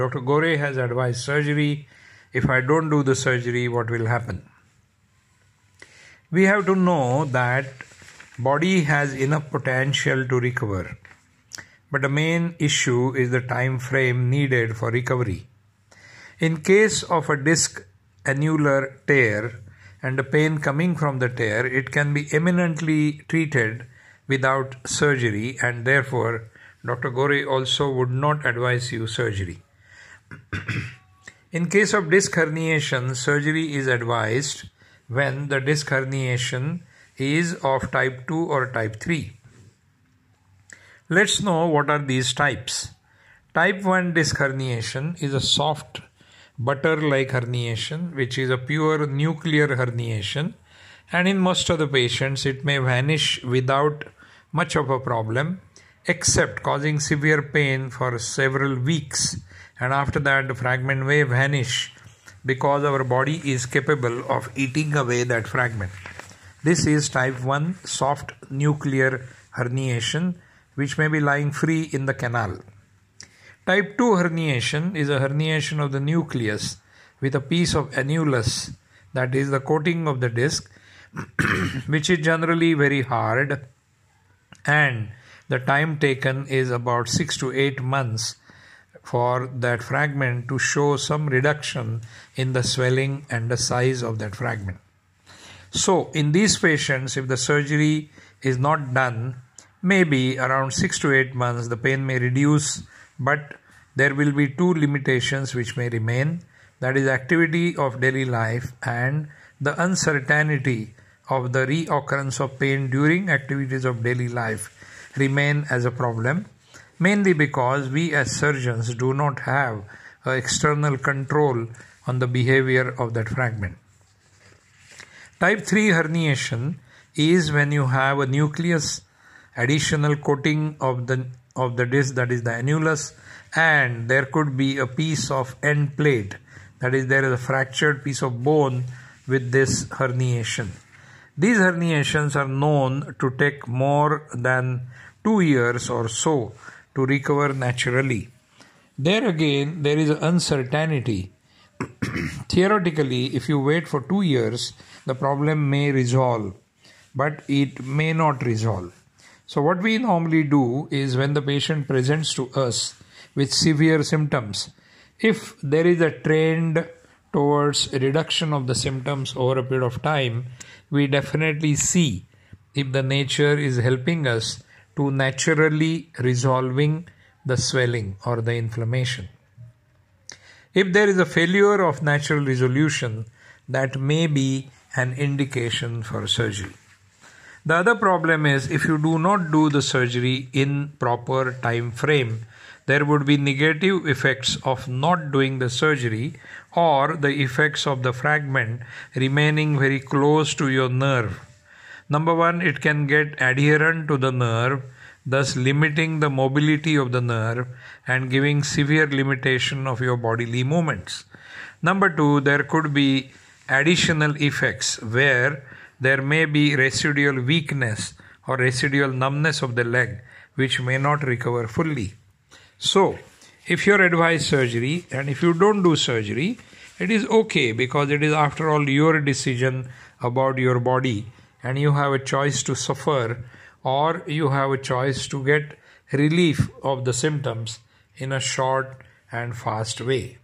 Dr. Gore has advised surgery. If I don't do the surgery, what will happen? We have to know that body has enough potential to recover. But the main issue is the time frame needed for recovery. In case of a disc annular tear and the pain coming from the tear, it can be eminently treated without surgery, and therefore Dr. Gore also would not advise you surgery. In case of disc herniation, surgery is advised when the disc herniation is of type 2 or type 3. Let's know what are these types. Type 1 disc herniation is a soft butter-like herniation, which is a pure nuclear herniation, and in most of the patients it may vanish without much of a problem, except causing severe pain for several weeks, and after that the fragment may vanish because our body is capable of eating away that fragment. This is type 1 soft nuclear herniation, which may be lying free in the canal. Type 2 herniation is a herniation of the nucleus with a piece of annulus, that is the coating of the disc, which is generally very hard, and the time taken is about 6 to 8 months for that fragment to show some reduction in the swelling and the size of that fragment. So in these patients, if the surgery is not done, maybe around 6 to 8 months the pain may reduce, but there will be two limitations which may remain, that is activity of daily life and the uncertainty of the reoccurrence of pain during activities of daily life remain as a problem, mainly because we as surgeons do not have external control on the behavior of that fragment. Type 3 herniation is when you have a nucleus, additional coating of the disc, that is the annulus, and there could be a piece of end plate, that is there is a fractured piece of bone with this herniation. These herniations are known to take more than 2 years or so to recover naturally. There again, there is an uncertainty. Theoretically, if you wait for 2 years, the problem may resolve, but it may not resolve. So what we normally do is, when the patient presents to us with severe symptoms, if there is a trend towards a reduction of the symptoms over a period of time, we definitely see if the nature is helping us to naturally resolving the swelling or the inflammation. If there is a failure of natural resolution, that may be an indication for surgery. The other problem is, if you do not do the surgery in proper time frame, there would be negative effects of not doing the surgery, or the effects of the fragment remaining very close to your nerve. Number one, it can get adherent to the nerve, thus limiting the mobility of the nerve and giving severe limitation of your bodily movements. Number two, there could be additional effects where there may be residual weakness or residual numbness of the leg, which may not recover fully. So, if you're advised surgery and if you don't do surgery, it is okay, because it is after all your decision about your body, and you have a choice to suffer or you have a choice to get relief of the symptoms in a short and fast way.